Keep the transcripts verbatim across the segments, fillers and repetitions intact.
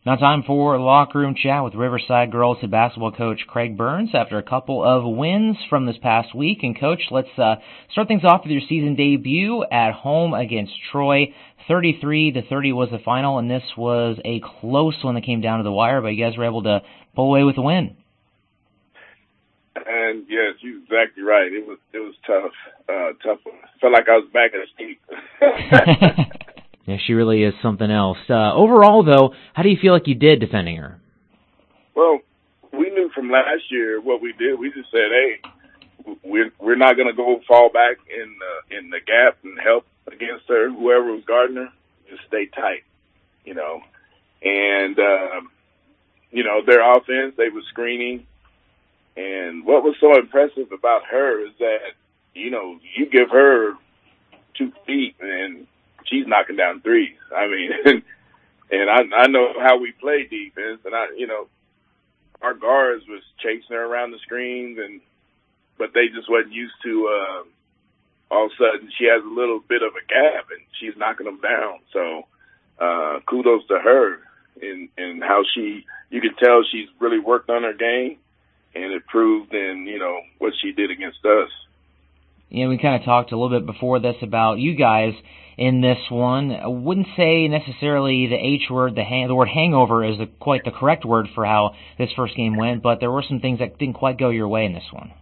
Now time for Locker Room Chat with Riverside Girls head basketball coach Craig Burns after a couple of wins from this past week. And Coach, let's uh, start things off with your season debut at home against Troy. thirty-three to thirty was the final, and this was a close one that came down to the wire, but you guys were able to pull away with the win. And yes, you're exactly right. It was it was tough, uh, tough. Felt like I was back in the street. Yeah, she really is something else. Uh, overall, though, how do you feel like you did defending her? Well, we knew from last year what we did. We just said, hey, we're, we're not going to go fall back in the, in the gap and help against her. Whoever was guarding her, just stay tight, you know. And, um, you know, their offense, they were screening. And what was so impressive about her is that, you know, you give her two feet and she's knocking down threes. I mean, and, and I, I know how we play defense, and I, you know, our guards was chasing her around the screens, and but they just wasn't used to. Uh, all of a sudden, she has a little bit of a gap, and she's knocking them down. So, uh, kudos to her in in how she. You can tell she's really worked on her game, and it proved in you know what she did against us. Yeah, we kind of talked a little bit before this about you guys in this one. I wouldn't say necessarily the H word, the, hang, the word hangover is the, quite the correct word for how this first game went, but there were some things that didn't quite go your way in this one.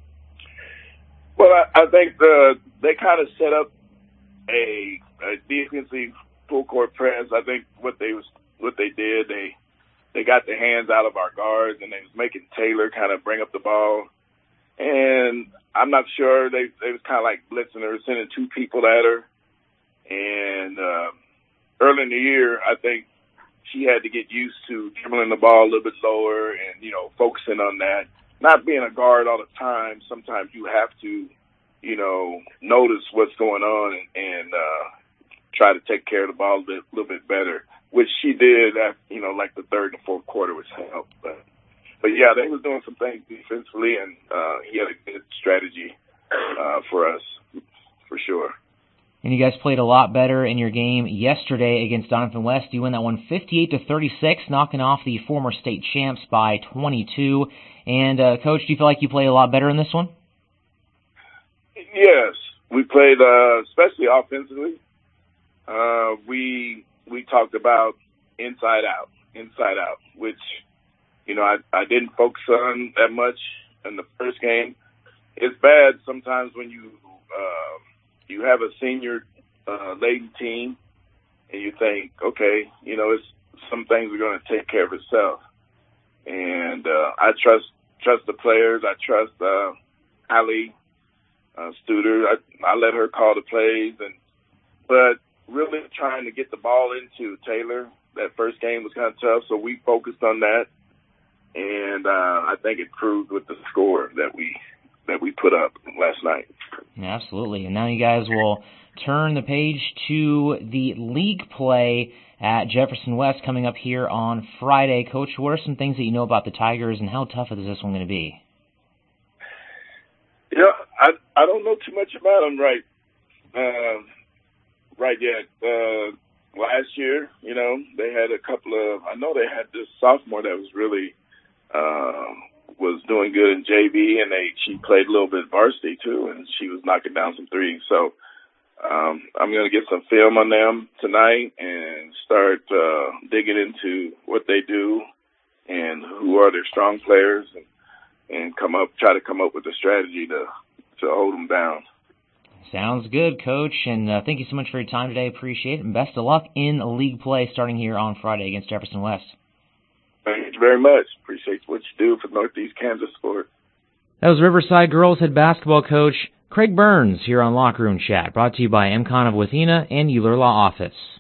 Well, I, I think the, they kind of set up a, a defensive full court press. I think what they was what they did, they they got their hands out of our guards, and they was making Taylor kind of bring up the ball. And I'm not sure. They they was kind of like blitzing her, sending two people at her. And uh, early in the year, I think she had to get used to dribbling the ball a little bit lower and, you know, focusing on that. Not being a guard all the time, sometimes you have to, you know, notice what's going on and, and uh, try to take care of the ball a bit, little bit better, which she did at, you know, like the third and fourth quarter, which helped. But, but yeah, they was doing some things defensively, and uh, he had a good strategy uh, for us, for sure. And you guys played a lot better in your game yesterday against Donovan West. You win that one fifty-eight to thirty-six, knocking off the former state champs by twenty-two. And, uh, Coach, do you feel like you played a lot better in this one? Yes. We played, uh, especially offensively. Uh, we we talked about inside out, inside out, which, you know, I, I didn't focus on that much in the first game. It's bad sometimes when you uh, – you have a senior uh, laden team, and you think, okay, you know, it's some things are going to take care of itself. And uh, I trust trust the players. I trust uh, Ali uh, Studer. I, I let her call the plays, and but really trying to get the ball into Taylor. That first game was kind of tough, so we focused on that, and uh, I think it proved with the score that we that we put up last night. Yeah, absolutely. And now you guys will turn the page to the league play at Jefferson West coming up here on Friday. Coach, what are some things that you know about the Tigers, and how tough is this one going to be? Yeah, I I don't know too much about them right uh, right yet. Uh, last year, you know, they had a couple of. I know they had this sophomore that was really. Uh, was doing good in J V, and they she played a little bit varsity too, and she was knocking down some threes. So um, I'm going to get some film on them tonight and start uh, digging into what they do and who are their strong players, and, and come up try to come up with a strategy to to hold them down. Sounds good, Coach, and uh, thank you so much for your time today. Appreciate it, and best of luck in league play starting here on Friday against Jefferson West. Thank you very much. Appreciate what you do for Northeast Kansas sports. That was Riverside Girls head basketball coach Craig Burns here on Locker Room Chat, brought to you by M C O N of Wathena and Euler Law Office.